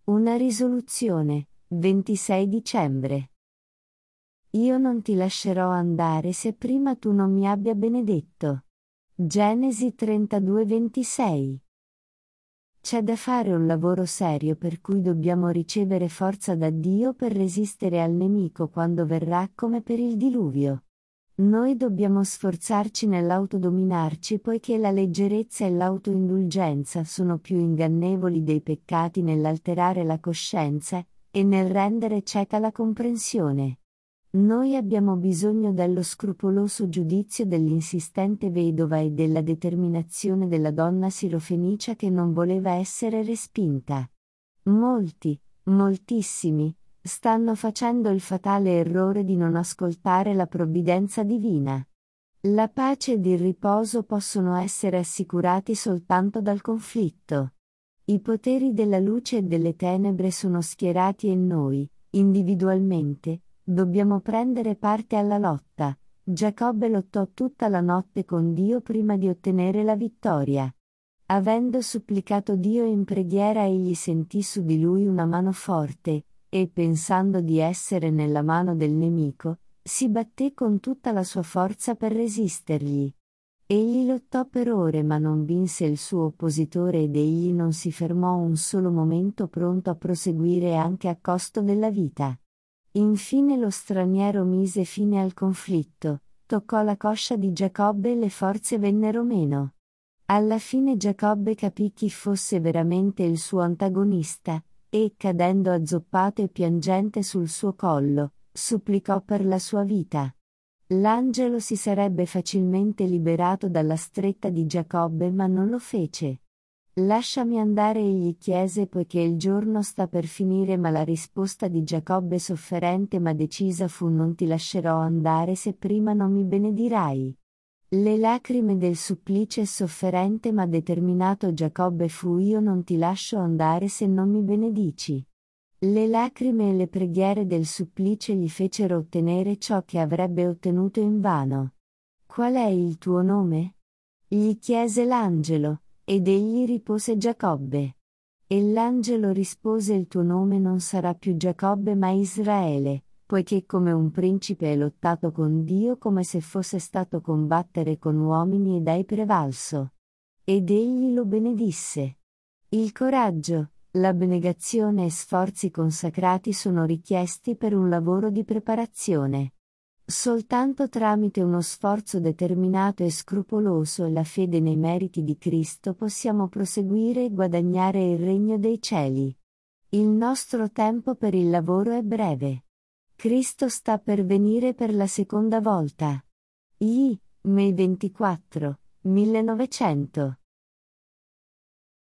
Una risoluzione, 26 dicembre. Io non ti lascerò andare se prima tu non mi abbia benedetto. Genesi 32:26. C'è da fare un lavoro serio per cui dobbiamo ricevere forza da Dio per resistere al nemico quando verrà come per il diluvio. Noi dobbiamo sforzarci nell'autodominarci poiché la leggerezza e l'autoindulgenza sono più ingannevoli dei peccati nell'alterare la coscienza e nel rendere cieca la comprensione. Noi abbiamo bisogno dello scrupoloso giudizio dell'insistente vedova e della determinazione della donna sirofenicia che non voleva essere respinta. Molti, moltissimi, stanno facendo il fatale errore di non ascoltare la provvidenza divina. La pace ed il riposo possono essere assicurati soltanto dal conflitto. I poteri della luce e delle tenebre sono schierati e noi, individualmente, dobbiamo prendere parte alla lotta. Giacobbe lottò tutta la notte con Dio prima di ottenere la vittoria. Avendo supplicato Dio in preghiera egli sentì su di lui una mano forte, e pensando di essere nella mano del nemico, si batté con tutta la sua forza per resistergli. Egli lottò per ore ma non vinse il suo oppositore ed egli non si fermò un solo momento pronto a proseguire anche a costo della vita. Infine lo straniero mise fine al conflitto, toccò la coscia di Giacobbe e le forze vennero meno. Alla fine Giacobbe capì chi fosse veramente il suo antagonista, e cadendo azzoppato e piangente sul suo collo, supplicò per la sua vita. L'angelo si sarebbe facilmente liberato dalla stretta di Giacobbe ma non lo fece. Lasciami andare egli chiese poiché il giorno sta per finire ma la risposta di Giacobbe sofferente ma decisa fu non ti lascerò andare se prima non mi benedirai. Le lacrime del supplice sofferente ma determinato Giacobbe fu io non ti lascio andare se non mi benedici. Le lacrime e le preghiere del supplice gli fecero ottenere ciò che avrebbe ottenuto invano. Qual è il tuo nome? Gli chiese l'angelo, ed egli ripose Giacobbe. E l'angelo rispose il tuo nome non sarà più Giacobbe ma Israele, poiché come un principe hai lottato con Dio come se fosse stato combattere con uomini ed hai prevalso. Ed egli lo benedisse. Il coraggio, l'abnegazione e sforzi consacrati sono richiesti per un lavoro di preparazione. Soltanto tramite uno sforzo determinato e scrupoloso e la fede nei meriti di Cristo possiamo proseguire e guadagnare il regno dei cieli. Il nostro tempo per il lavoro è breve. Cristo sta per venire per la seconda volta. May 24, 1900